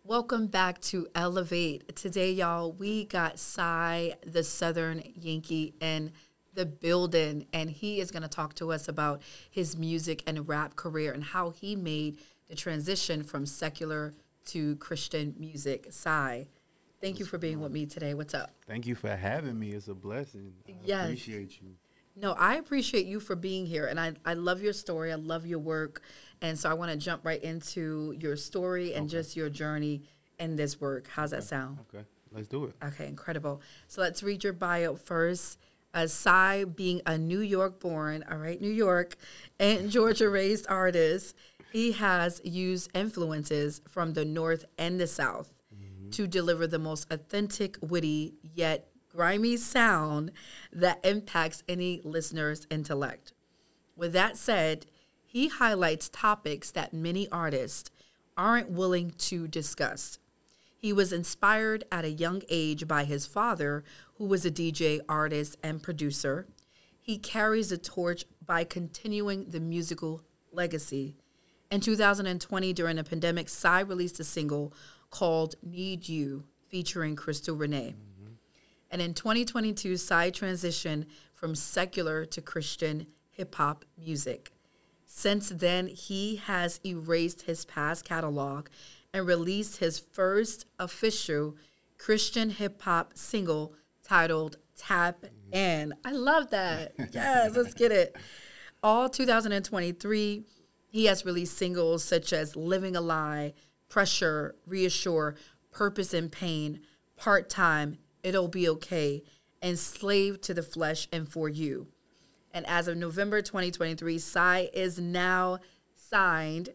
Welcome back to Elevate. Today, y'all, we got Cy, the Southern Yankee, in the building, and he is going to talk to us about his music and rap career and how he made the transition from secular to Christian music. Cy, thank you for being with me today. What's up? Thank you for having me. It's a blessing. I Yes. appreciate you. No, I appreciate you for being here, and I love your story. I love your work, and so I want to jump right into your story and just your journey in this work. How's that sound? Okay, let's do it. Okay, incredible. So let's read your bio first. Cy being a New York born, all right, New York, and Georgia raised artist, he has used influences from the North and the South to deliver the most authentic, witty, yet grimy sound that impacts any listener's intellect. With that said, he highlights topics that many artists aren't willing to discuss. He was inspired at a young age by his father, who was a DJ, artist, and producer. He carries the torch by continuing the musical legacy. In 2020, during the pandemic, Cy released a single called Need You, featuring Crystal Renee. And in 2022, Cy transitioned from secular to Christian hip-hop music. Since then, he has erased his past catalog and released his first official Christian hip-hop single titled Tap In. I love that. Yes, let's get it. All 2023, he has released singles such as Living a Lie, Pressure, Reassure, Purpose and Pain, Part-Time, It'll Be Okay, Enslaved to the Flesh and For You. And as of November 2023, Cy is now signed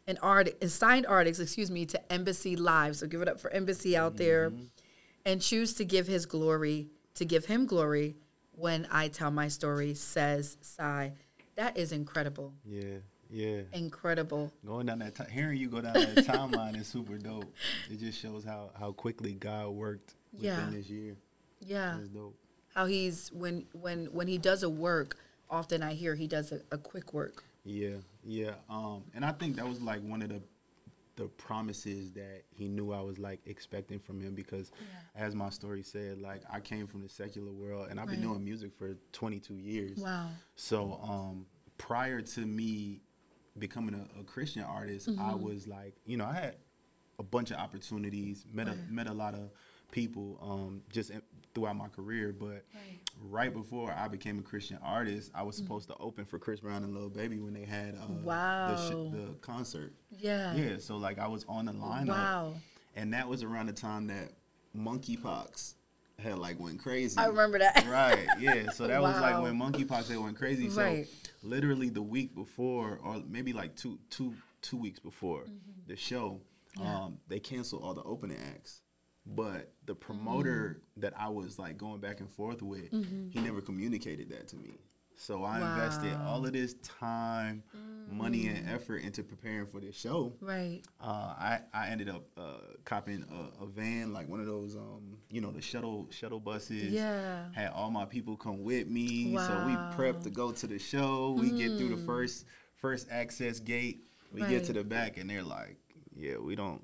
artist, to Embassy Live. So give it up for Embassy out there, and choose to give him glory when I tell my story, says Cy. That is incredible. Yeah. Incredible. Going down hearing you go down that timeline is super dope. It just shows how quickly God worked within this year. Yeah. It's dope. How he's when he does a work, often I hear he does a quick work. Yeah. And I think that was like one of the promises that he knew I was like expecting from him, because as my story said, like I came from the secular world and I've been doing music for 22 years. Wow. So prior to me becoming a Christian artist, I was like, I had a bunch of opportunities, met a lot of people just throughout my career, but right before I became a Christian artist, I was supposed to open for Chris Brown and Lil Baby when they had the concert. Yeah, so like I was on the lineup, and that was around the time that monkeypox had like went crazy. I remember that. Right, yeah. So that was like when monkeypox had went crazy. So literally the week before, or maybe like two weeks before the show, they canceled all the opening acts. But the promoter that I was like going back and forth with, he never communicated that to me. So I invested all of this time, money, and effort into preparing for this show. Right. I ended up copping a van, like one of those, the shuttle buses. Yeah. Had all my people come with me. Wow. So we prepped to go to the show. We get through the first access gate. We get to the back, and they're like, "Yeah, we don't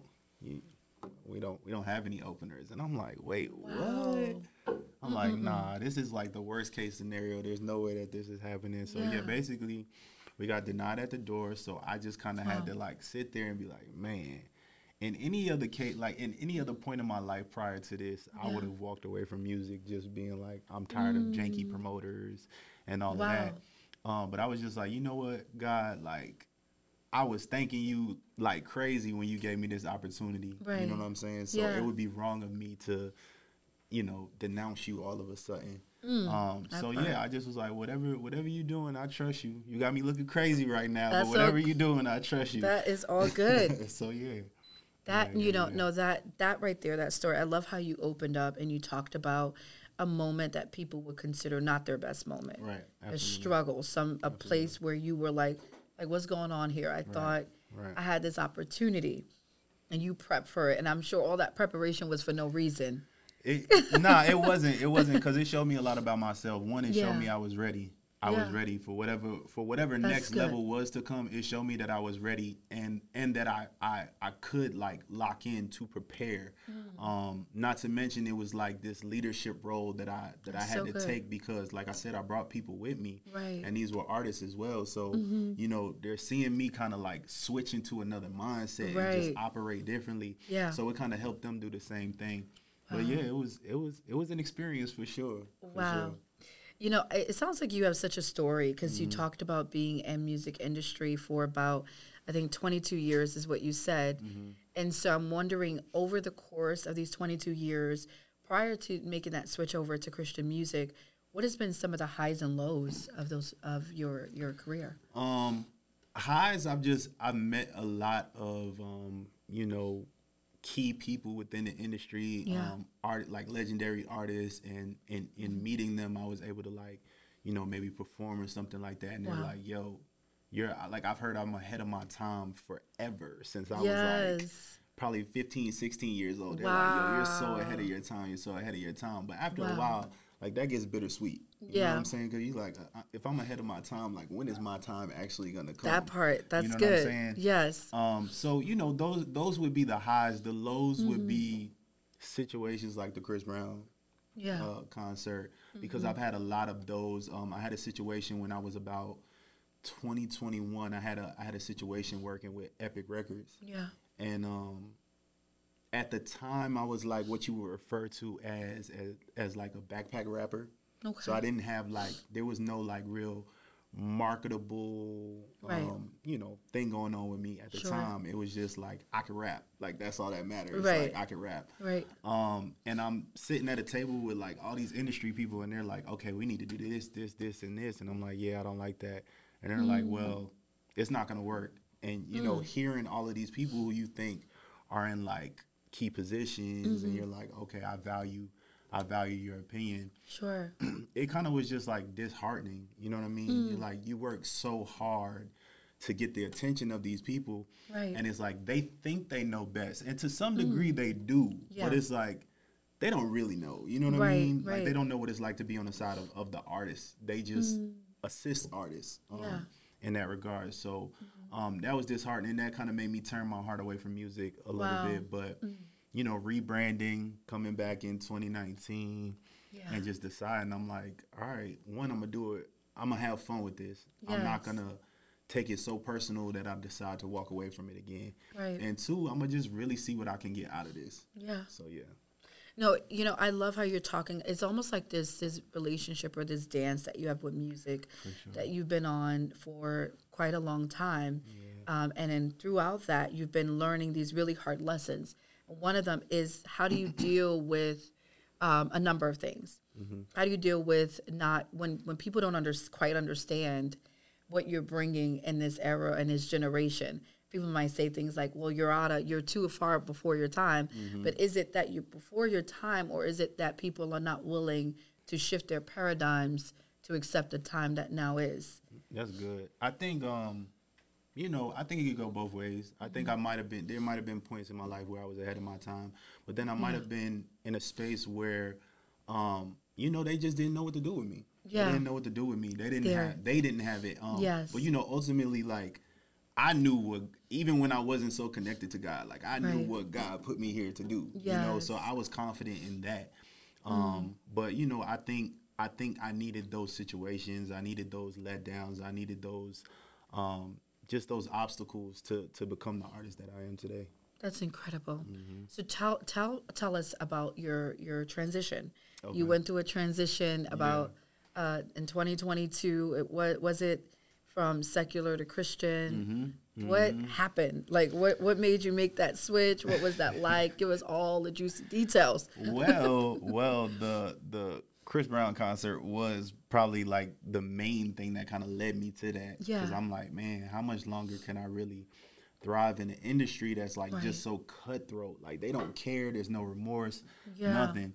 have any openers." And I'm like, "Wait, what?" I'm like, "Nah, this is like the worst case scenario. There's no way that this is happening." So basically we got denied at the door. So I just kind of had to like sit there and be like, man, in any other case, like in any other point in my life prior to this, I would have walked away from music just being like, I'm tired of janky promoters and all of that. But I was just like, you know what, God, like, I was thanking you like crazy when you gave me this opportunity. Right. You know what I'm saying? So it would be wrong of me to, denounce you all of a sudden. I just was like, whatever you're doing, I trust you. You got me looking crazy right now, but whatever you're doing, I trust you. That is all good. So that that right there, that story. I love how you opened up and you talked about a moment that people would consider not their best moment. Right. Absolutely. A struggle, a place where you were like what's going on here? I thought I had this opportunity, and you prepped for it, and I'm sure all that preparation was for no reason. It wasn't, because it showed me a lot about myself. One, it showed me I was ready. I was ready for whatever That's next good. level was to come. It showed me that I was ready and that I could like lock in to prepare. Not to mention it was like this leadership role that I That's had so to good. take because like I said, I brought people with me. Right. And these were artists as well. So, you know, they're seeing me kind of like switch into another mindset and Right. just operate differently. Yeah. So it kind of helped them do the same thing. But yeah, it was an experience for sure. For Wow. sure. You know, it sounds like you have such a story because you talked about being in music industry for about, I think, 22 years is what you said. And so I'm wondering, over the course of these 22 years, prior to making that switch over to Christian music, what has been some of the highs and lows of your career? Highs, I've met a lot of you know, key people within the industry, Yeah. like legendary artists, and in meeting them, I was able to like, you know, maybe perform or something like that, and they're Wow. like, "Yo, you're like I've heard I'm ahead of my time forever since I was like Yes. probably 15, 16 years old." They're like, "Yo, you're so ahead of your time. You're so ahead of your time." But after a Wow. while, like that gets bittersweet. You know Yeah. what I'm saying? Because you like, if I'm ahead of my time, like when is my time actually gonna come? That part, that's you know good. What I'm saying? Yes. So you know those would be the highs. The lows would be situations like the Chris Brown Yeah. concert because I've had a lot of those. I had a situation when I was about 2021. I had a situation working with Epic Records, Yeah. and at the time I was like what you would refer to as like a backpack rapper. Okay. So I didn't have like there was no like real marketable Right. you know thing going on with me at the Sure. time. It was just like I could rap. Like that's all that matters. Right. Like I could rap. Right. And I'm sitting at a table with like all these industry people and they're like, okay, we need to do this, and this. And I'm like, yeah, I don't like that. And they're like, well, it's not going to work. And, you know, hearing all of these people who you think are in like key positions and you're like, okay, I value your opinion. Sure. It kind of was just like disheartening. You know what I mean? You're like, you work so hard to get the attention of these people. Right. And it's like, they think they know best. And to some degree they do, Yeah. but it's like, they don't really know. You know what I Right, mean? right. Like they don't know what it's like to be on the side of the artist. They just assist artists Yeah. in that regard. So that was disheartening. That kind of made me turn my heart away from music a Wow. little bit. But, you know, rebranding, coming back in 2019 Yeah. and just deciding, I'm like, all right, one, I'm going to do it. I'm going to have fun with this. I'm not Yes. going to take it so personal that I decide to walk away from it again. Right. And two, I'm going to just really see what I can get out of this. Yeah. So, yeah. No, you know, I love how you're talking. It's almost like this relationship or this dance that you have with music that you've been on for quite a long time. And then throughout that, you've been learning these really hard lessons. One of them is how do you deal with a number of things? How do you deal with not when people don't quite understand what you're bringing in this era and this generation? People might say things like, well, you're too far before your time. But is it that you're before your time, or is it that people are not willing to shift their paradigms to accept the time that now is? That's good. I think, you know, I think it could go both ways. I think there might have been points in my life where I was ahead of my time, but then I might have been in a space where, you know, they just didn't know what to do with me. Yeah. They didn't know what to do with me. They didn't have it. Yes. But, you know, ultimately, like, I knew what, even when I wasn't so connected to God, like I knew Right. what God put me here to do. You know, so Yes. I was confident in that. But you know, I think I needed those situations. I needed those letdowns. I needed those, just those obstacles to become the artist that I am today. That's incredible. So tell us about your transition. Okay. You went through a transition about in 2022. Was it from secular to Christian? What happened? Like what made you make that switch? What was that like? Give us all the juicy details. Well, the Chris Brown concert was probably like the main thing that kind of led me to that. Yeah. Because I'm like, man, how much longer can I really thrive in an industry that's like just so cutthroat? Like they don't care. There's no remorse, nothing.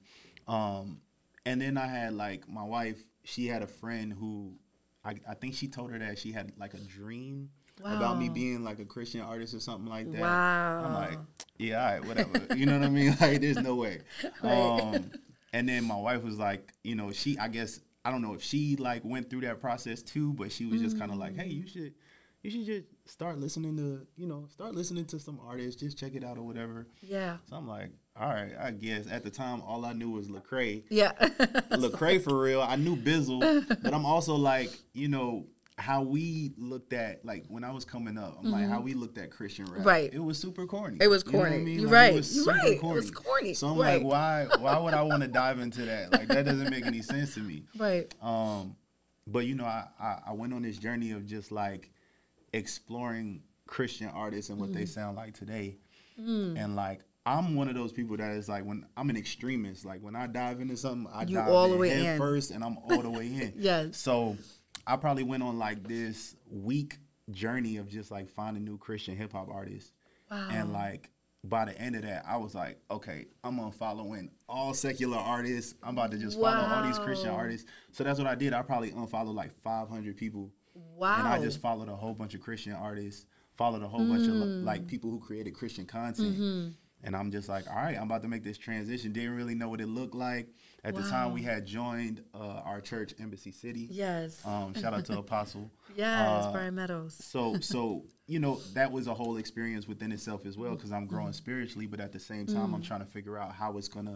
And then I had like my wife. She had a friend who I think she told her that she had like a dream about me being like a Christian artist or something like that. Wow. I'm like, yeah, all right, whatever. You know what I mean? Like, there's no way. And then my wife was like, you know, I guess I don't know if she like went through that process too, but she was just kind of like, hey, you should just start listening to some artists, just check it out or whatever. Yeah. So I'm like, all right, I guess. At the time, all I knew was Lecrae. Yeah. Lecrae for real. I knew Bizzle, but I'm also like, how we looked at, like, when I was coming up, I'm like, how we looked at Christian rap. Right. It was super corny. It was You know what I corny. mean? You're Like, right. It was You're super right. corny. It was corny. So I'm right. like, why would I want to dive into that? Like, that doesn't make any sense to me. Right. But, I went on this journey of just, like, exploring Christian artists and what they sound like today. And, like, I'm one of those people that is like, when I'm an extremist, like when I dive into something, I dive all the in way head in. first and I'm all the way in. Yes. So I probably went on like this week journey of just like finding new Christian hip hop artists. Wow. And like by the end of that, I was like, okay, I'm unfollowing all secular artists. I'm about to just follow all these Christian artists. So that's what I did. I probably unfollowed like 500 people. Wow. And I just followed a whole bunch of Christian artists, followed a whole bunch of like people who created Christian content. And I'm just like, all right, I'm about to make this transition. Didn't really know what it looked like. At the time, we had joined our church, Embassy City. Yes. Shout out to Apostle. Yes, Brian Meadows. So that was a whole experience within itself as well, because I'm growing spiritually, but at the same time, I'm trying to figure out how it's going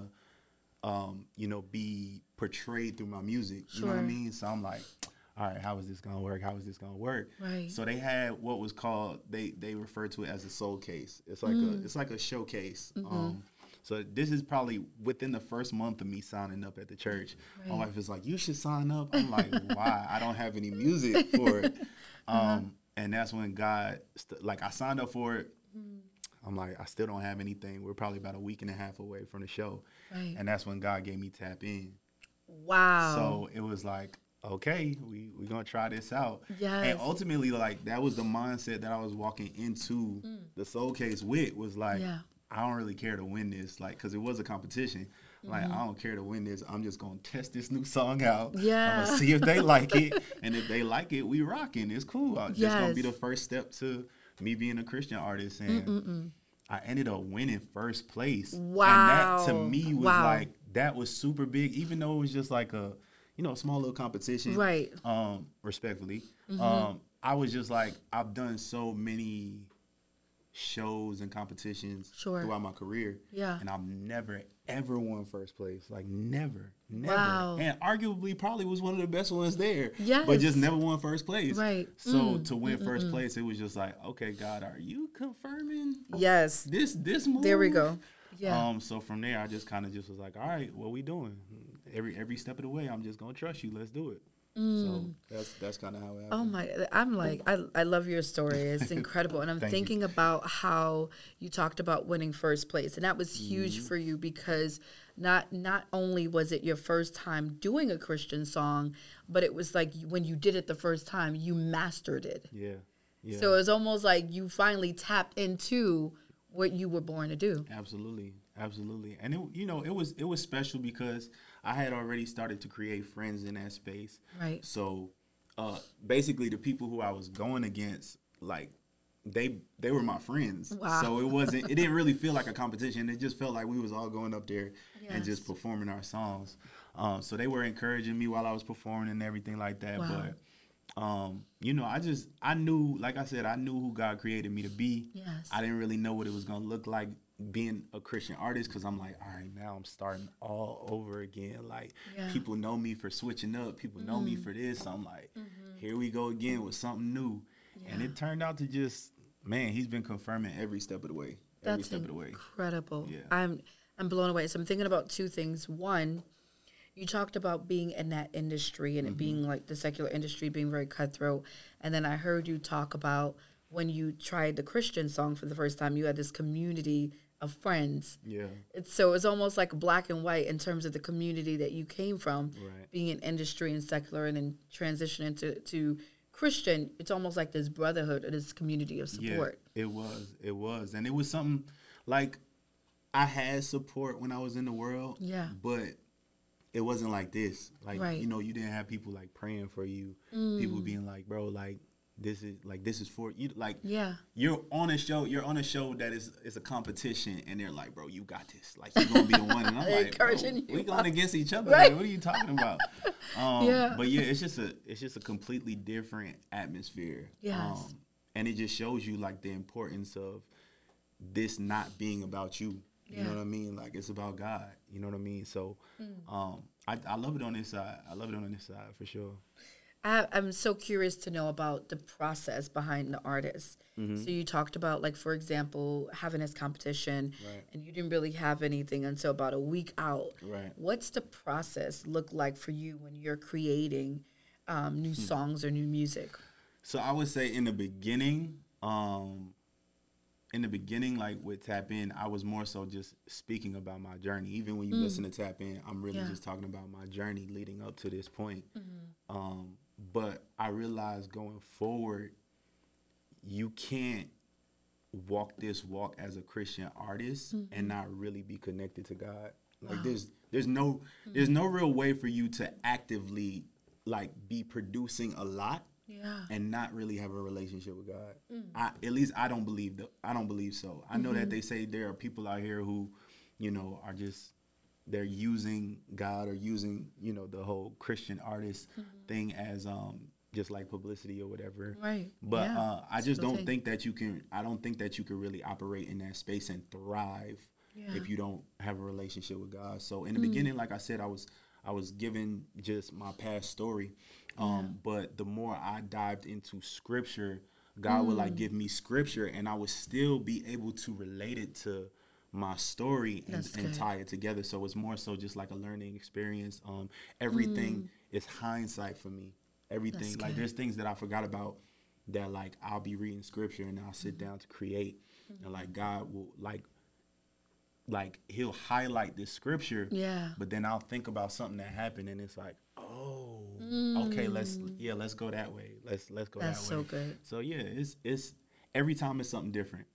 to, be portrayed through my music. You know what I mean? So I'm like, all right, how is this going to work? How is this going to work? Right. So they had what was called, they refer to it as a soul case. It's like a showcase. So this is probably within the first month of me signing up at the church. Right. My wife is like, you should sign up. I'm like, why? I don't have any music for it. And that's when God, I signed up for it. I'm like, I still don't have anything. We're probably about a week and a half away from the show. Right. And that's when God gave me Tap In. Wow. So it was like, okay, we're going to try this out. Yes. And ultimately, like, that was the mindset that I was walking into the Soul Case with, was like, I don't really care to win this, like, because it was a competition. Like, I don't care to win this. I'm just going to test this new song out. Yeah. I'm going to see if they like it. And if they like it, we rocking. It's cool. It's going to be the first step to me being a Christian artist. And I ended up winning first place. Wow. And that, to me, was like, that was super big, even though it was just like a small little competition. Right. Respectfully. I was just like, I've done so many shows and competitions throughout my career. Yeah. And I've never, ever won first place. Like, never. Wow. And arguably probably was one of the best ones there. Yes. But just never won first place. Right. So to win first place, it was just like, okay, God, are you confirming this move? There we go. Yeah. So from there, I just kind of just was like, all right, what we doing? Every step of the way, I'm just gonna trust you. Let's do it. So that's kind of how it happened. Oh my! I'm like, I love your story. It's incredible, and I'm thinking about how you talked about winning first place, and that was huge for you, because not only was it your first time doing a Christian song, but it was like when you did it the first time, you mastered it. Yeah. So it was almost like you finally tapped into what you were born to do. Absolutely. And it was special because I had already started to create friends in that space. Right. So basically the people who I was going against, like, they were my friends. Wow. So it didn't really feel like a competition. It just felt like we was all going up there and just performing our songs. So they were encouraging me while I was performing and everything like that. Wow. But I knew, like I said, I knew who God created me to be. Yes. I didn't really know what it was going to look like being a Christian artist, because I'm like, all right, now I'm starting all over again. Like, people know me for switching up. People know me for this. I'm like, here we go again with something new. Yeah. And it turned out to just, man, he's been confirming every step of the way. That's incredible. Yeah. I'm blown away. So I'm thinking about two things. One, you talked about being in that industry and it being like the secular industry being very cutthroat. And then I heard you talk about when you tried the Christian song for the first time, you had this community of friends. Yeah. So it's almost like black and white in terms of the community that you came from, being in industry and secular, and then transitioning to Christian. It's almost like this brotherhood or this community of support. Yeah, it was. And it was something like, I had support when I was in the world. Yeah. But it wasn't like this. Like, you didn't have people like praying for you. People being like, bro, like, this is for you. Like, Yeah. you're on a show that is a competition, and they're like, bro, you got this. Like, you're gonna be the one. And I'm like, bro, we going against each other. Right. Like, what are you talking about? Yeah. But yeah, it's just a completely different atmosphere. Yes. And it just shows you like the importance of this not being about you. You know what I mean? Like, it's about God. You know what I mean? So, I love it on this side. I love it on this side for sure. I'm so curious to know about the process behind the artist. So you talked about, like, for example, having this competition, and you didn't really have anything until about a week out. Right. What's the process look like for you when you're creating new songs or new music? So I would say in the beginning, like with Tap In, I was more so just speaking about my journey. Even when you listen to Tap In, I'm really just talking about my journey leading up to this point. But I realized going forward, you can't walk this walk as a Christian artist and not really be connected to God. Like, there's no real way for you to actively like be producing a lot and not really have a relationship with God. At least I don't believe so. I know that they say there are people out here who, are just, they're using God or using, the whole Christian artist thing as just like publicity or whatever. Right. But I just don't think that you can. I don't think that you can really operate in that space and thrive if you don't have a relationship with God. So in the beginning, like I said, I was given just my past story. But the more I dived into scripture, God would like give me scripture, and I would still be able to relate it to my story and tie it together. So it's more so just like a learning experience. Everything is hindsight for me. Everything, like, there's things that I forgot about that, like, I'll be reading scripture and I'll sit down to create, and like God will like he'll highlight this scripture, but then I'll think about something that happened, and it's like, oh, okay, let's go that way. Let's go that way. That's so good. So yeah, it's every time it's something different.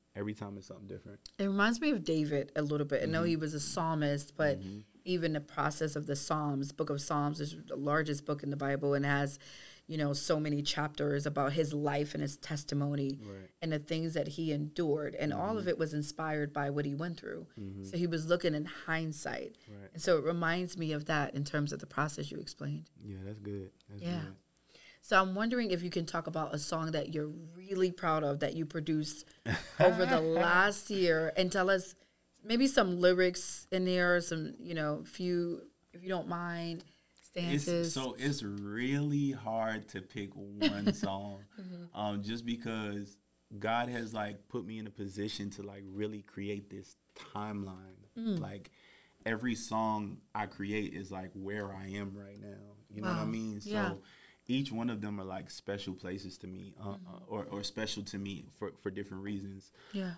It reminds me of David a little bit. I know he was a psalmist, but even the process of the Psalms, Book of Psalms, is the largest book in the Bible and has, so many chapters about his life and his testimony and the things that he endured. And all of it was inspired by what he went through. So he was looking in hindsight. And so it reminds me of that in terms of the process you explained. Yeah, that's good. That's good. So I'm wondering if you can talk about a song that you're really proud of that you produced over the last year, and tell us maybe some lyrics in there, some, few, if you don't mind, stanzas. It's really hard to pick one song, just because God has like put me in a position to like really create this timeline. Like, every song I create is like where I am right now. You know what I mean? So each one of them are like special places to me, or special to me for different reasons.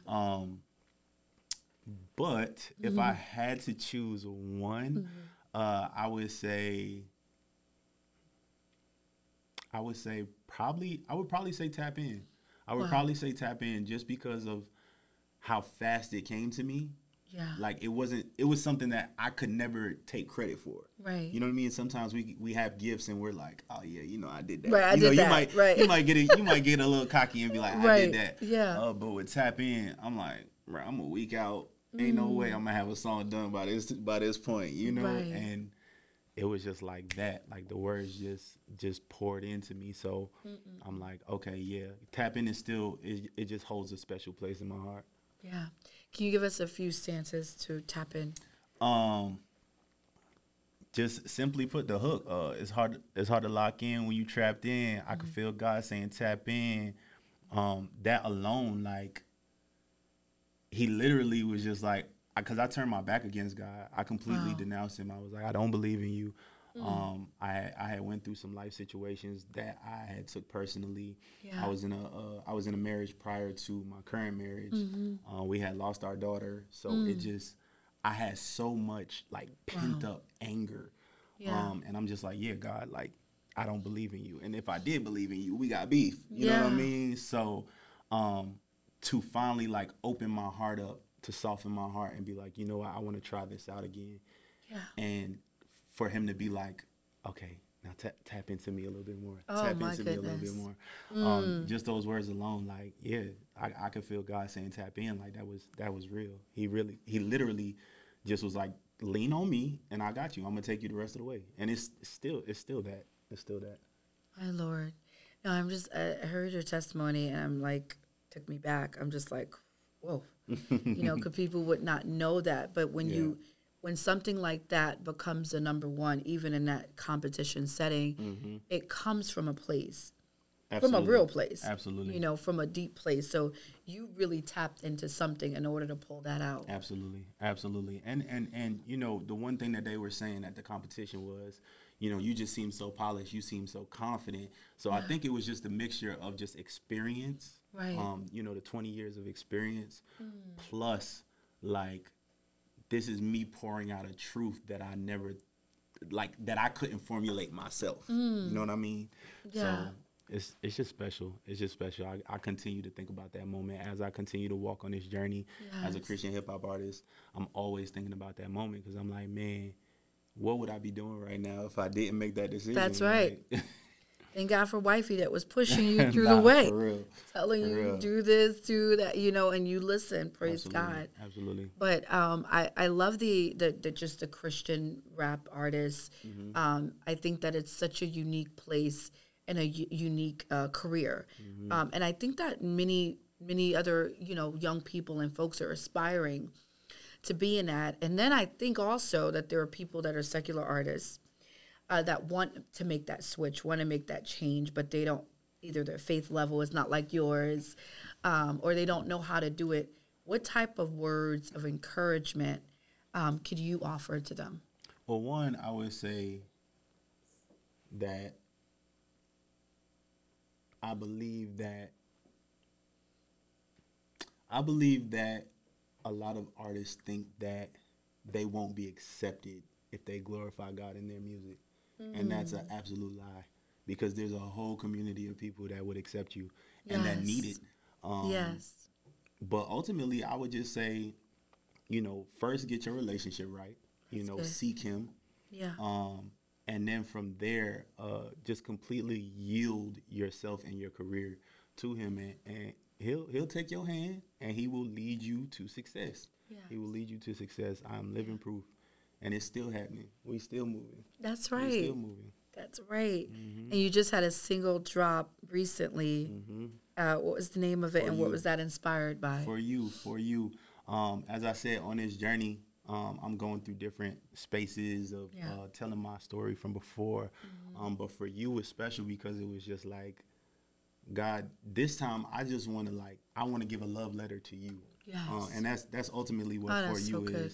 But if I had to choose one, I would probably say Tap In. I would probably say Tap In, just because of how fast it came to me. Like, it was something that I could never take credit for. Right. You know what I mean? Sometimes we have gifts and we're like, oh yeah, I did that. Right, I did that. You might get a little cocky and be like, I did that. Yeah. But with Tap In, I'm like, bro, I'm a week out. Ain't no way I'm gonna have a song done by this point, Right. And it was just like that. Like, the words just poured into me. So I'm like, okay, yeah, Tap In is still, it just holds a special place in my heart. Yeah. Can you give us a few stanzas to Tap In? Just simply put, the hook. It's hard to lock in when you trapped in. I could feel God saying tap in. That alone, like, he literally was just like, because I turned my back against God. I completely denounced him. I was like, I don't believe in you. I had went through some life situations that I had took personally. I was in a marriage prior to my current marriage. We had lost our daughter, so I had so much like pent up anger. And I'm just like, yeah, God, like, I don't believe in you. And if I did believe in you, we got beef. You know what I mean? So to finally like open my heart up, to soften my heart and be like, you know what, I want to try this out again. And for him to be like, okay, now tap into me a little bit more. Oh Tap my into me a little bit goodness. more. Mm. Just those words alone, like, yeah, I could feel God saying tap in. Like that was real. He literally just was like, lean on me and I got you. I'm gonna take you the rest of the way. And it's still that. It's still that. My Lord. No, I heard your testimony and I'm like, took me back. I'm just like, whoa. Because people would not know that. But Yeah. when something like that becomes the number one, even in that competition setting, it comes from a place, from a Absolutely. real place, Absolutely. from a deep place. So you really tapped into something in order to pull that out. Absolutely, absolutely, and the one thing that they were saying at the competition was, you just seem so polished, you seem so confident. So I think it was just a mixture of just experience, Right. the 20 years of experience, plus like this is me pouring out a truth that I never like that I couldn't formulate myself. You know what I mean? So Yeah. it's just special. It's just special. I continue to think about that moment as I continue to walk on this journey as a Yes. Christian hip hop artist. I'm always thinking about that moment because I'm like, man, what would I be doing right now if I didn't make that decision? That's right. Like, Thank God for wifey that was pushing you through the nah, way, for real, telling for you real. do this, do that, and you listen. Praise Absolutely, God. absolutely. But I love the just the Christian rap artists. I think that it's such a unique place and a unique career, and I think that many other young people and folks are aspiring to be in that. And then I think also that there are people that are secular artists that want to make that switch, want to make that change, but they don't. Either their faith level is not like yours, or they don't know how to do it. What type of words of encouragement could you offer to them? Well, one, I would say that I believe that I believe that a lot of artists think that they won't be accepted if they glorify God in their music. And that's an absolute lie because there's a whole community of people that would accept you and that need it. Yes. Um, Yes. but ultimately, I would just say, first get your relationship right, That's good. seek Him. Yeah. And then from there, just completely yield yourself and your career to Him, and He'll take your hand and He will lead you to success. Yes. He will lead you to success. I'm living proof, and it's still happening. We still moving. That's We right. still moving. That's right. And you just had a single drop recently. What was the name of it, For and what you, was that inspired by? for you. As I said, on this journey, I'm going through different spaces of Yeah. telling my story from before. But for you, it's special because it was just like, God, this time I just want to I want to give a love letter to you. Yes. And that's ultimately what Oh, For that's so You good. is.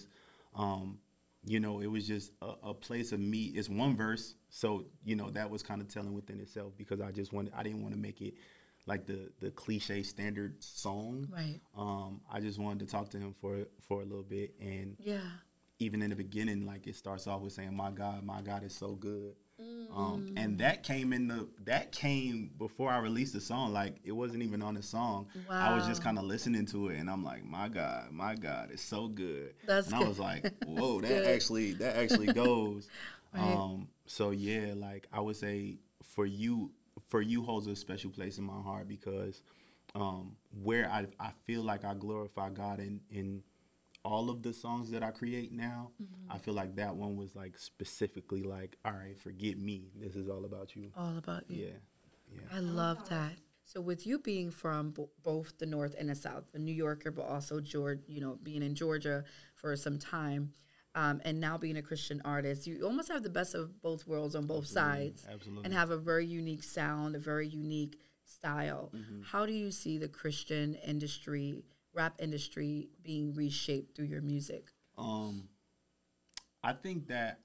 It was just a place of me. It's one verse, so that was kind of telling within itself because I didn't want to make it like the cliche standard song. Right. I just wanted to talk to Him for a little bit, and Yeah. even in the beginning, like it starts off with saying, my God is so good." And Mm. that came before I released the song. Like it wasn't even on the song. I was just Wow. kind of listening to it, and I'm like, my God is so good. That's And I good. was like, whoa, That's good. that actually goes. Right. So yeah, like I would say for you holds a special place in my heart because where I feel like I glorify God in all of the songs that I create now, I feel like that one was like specifically like, all right, forget me. This is all about you. All about you. Yeah. Yeah. I love that. So with you being from both the North and the South, a New Yorker, but also Georgia, being in Georgia for some time, and now being a Christian artist, you almost have the best of both worlds on both Absolutely. sides, and Absolutely. have a very unique sound, a very unique style. How do you see the Christian industry, rap industry, being reshaped through your music? Um, I think that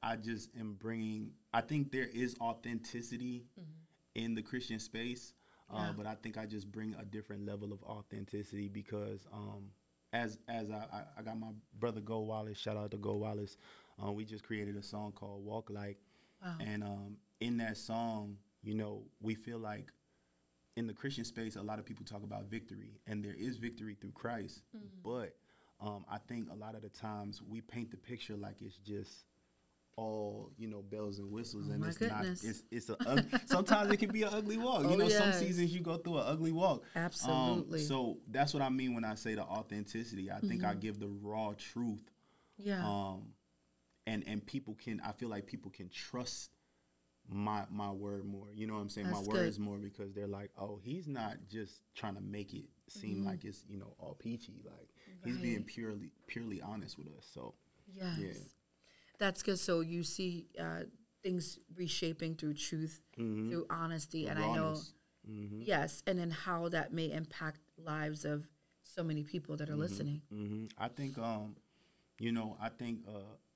I think there is authenticity in the Christian space, Yeah. but I think I just bring a different level of authenticity because as I got my brother Go Wallace, shout out to Go Wallace, we just created a song called Walk Like, Wow. and in that song, we feel like in the Christian space, a lot of people talk about victory, and there is victory through Christ, but I think a lot of the times we paint the picture like it's just all, you know, bells and whistles, Oh and my it's goodness. not. It's sometimes it can be an ugly walk. You know, some yes. seasons you go through an ugly walk. Absolutely. So that's what I mean when I say the authenticity. I think I give the raw truth. Yeah. And people can. I feel like people can trust my word more. You know what I'm saying? That's my good. words more, because they're like, oh, he's not just trying to make it seem like it's, you know, all peachy. Like he's being purely honest with us. So Yes. yeah. That's good. So you see things reshaping through truth, through honesty, and Rawness. I know, yes, and then how that may impact lives of so many people that are listening. I think you know, I think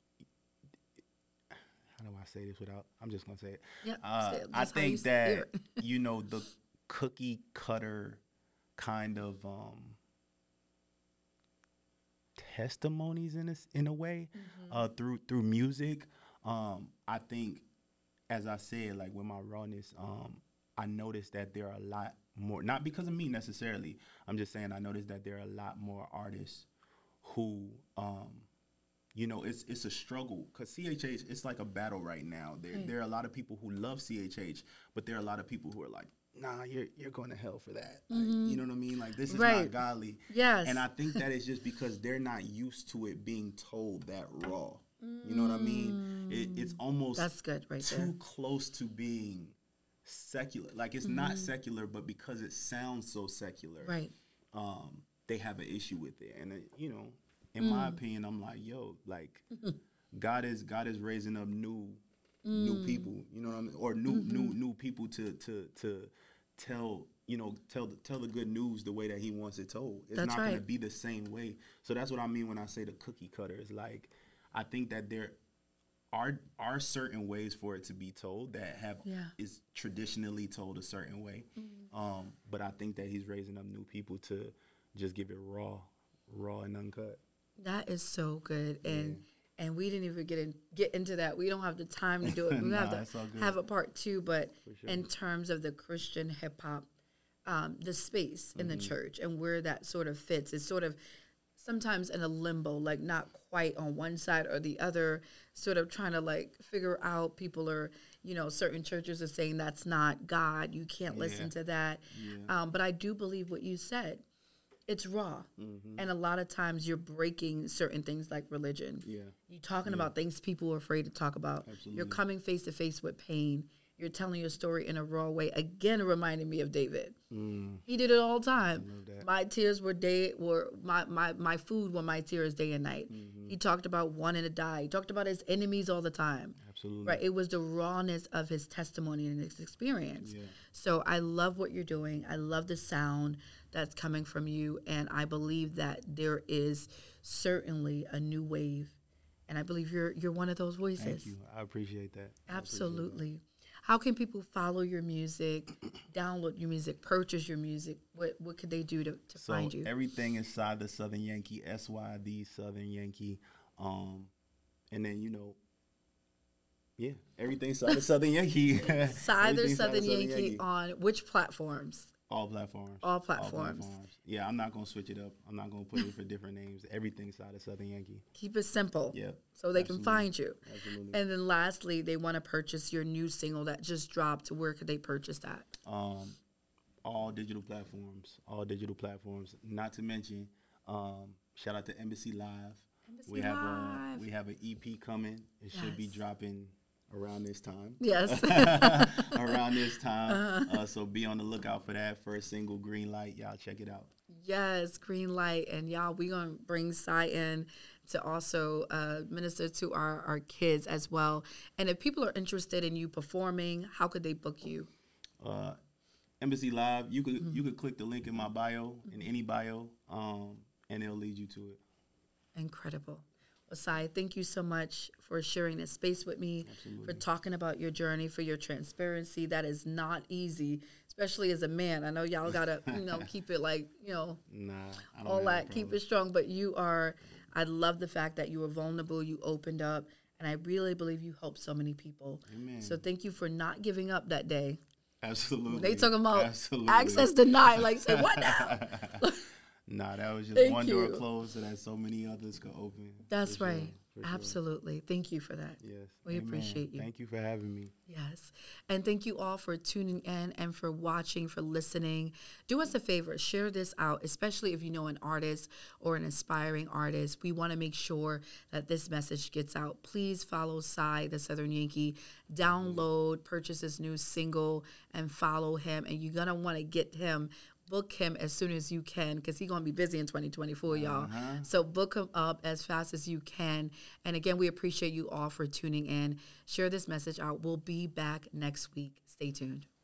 how do I say this without? I'm just gonna say it. Yeah, say it. I That's how you think say that it. you know, the cookie cutter kind of testimonies in a way through music. I think, as I said, like with my rawness, I noticed that there are a lot more, not because of me necessarily. I'm just saying I noticed that there are a lot more artists who you know, it's a struggle, because CHH, it's like a battle right now. There are a lot of people who love CHH, but there are a lot of people who are like, nah, you're going to hell for that. Like, you know what I mean? Like, this is not godly. Yes. And I think that is just because they're not used to it being told that raw. You know what I mean? It's almost That's good right too there. close to being secular. Like, it's not secular, but because it sounds so secular, Right. they have an issue with it. And, you know, in my opinion, I'm like, yo, like, God is raising up new people, you know what I mean, or new people to tell, you know, tell the good news the way that He wants it told. It's That's not going to right. be the same way. So that's what I mean when I say the cookie cutter. It's like, I think that there are certain ways for it to be told that is traditionally told a certain way, but I think that He's raising up new people to just give it raw and uncut. That is so good, and we didn't even get into that. We don't have the time to do it. We have it's all to good. have a part two, but sure. in terms of the Christian hip hop, the space in the church and where that sort of fits, is sort of sometimes in a limbo, like not quite on one side or the other, sort of trying to like figure out. People are, you know, certain churches are saying that's not God. You can't listen to that. But I do believe what you said. It's raw. And a lot of times you're breaking certain things like religion. You're talking about things people are afraid to talk about. Absolutely. You're coming face to face with pain. You're telling your story in a raw way. Again, reminding me of David. He did it all the time. My tears were my food were my tears day and night. He talked about wanting to die. He talked about his enemies all the time. Absolutely. Right. It was the rawness of his testimony and his experience. So I love what you're doing. I love the sound that's coming from you. And I believe that there is certainly a new wave. And I believe you're one of those voices. Thank you. I appreciate that. Absolutely. How can people follow your music, download your music, purchase your music? What could they do to find you? Everything is Side the Southern Yankee, SYD Southern Yankee. And then, you know, everything's Side the Southern Yankee. Side the Southern Yankee on which platforms? All platforms. All platforms. Yeah, I'm not going to switch it up. I'm not going to put it for different names. Everything's Side of Southern Yankee. Keep it simple. Yeah. So they can find you. Absolutely. And then lastly, they want to purchase your new single that just dropped. Where could they purchase that? All digital platforms. Not to mention, shout out to Embassy Live. We have an EP coming. It should be dropping around this time. Yes. Around this time. So be on the lookout for that first single, Green Light. Y'all check it out. Yes, Green Light. And y'all, we're going to bring Cy in to also minister to our kids as well. And if people are interested in you performing, how could they book you? Embassy Live. You could click the link in my bio, in any bio, and it'll lead you to it. Incredible. Well, Cy, thank you so much for sharing this space with me, for talking about your journey, for your transparency. That is not easy, especially as a man. I know y'all got to, keep it like, Nah, I don't all that, keep it strong. But I love the fact that you were vulnerable, you opened up, and I really believe you helped so many people. Amen. So thank you for not giving up that day. Absolutely. They talking about access denied. Like, say, what now? Nah, that was just one door closed so that so many others could open. That's right. For sure. Absolutely. Thank you for that. Yes. We Amen. appreciate you. Thank you for having me. Yes. And thank you all for tuning in and for watching, for listening. Do us a favor, share this out, especially if you know an artist or an aspiring artist. We want to make sure that this message gets out. Please follow Cy, the Southern Yankee. Download, purchase his new single, and follow him. And you're going to want to get him. Book him as soon as you can because he's going to be busy in 2024, y'all. So book him up as fast as you can. And again, we appreciate you all for tuning in. Share this message out. We'll be back next week. Stay tuned.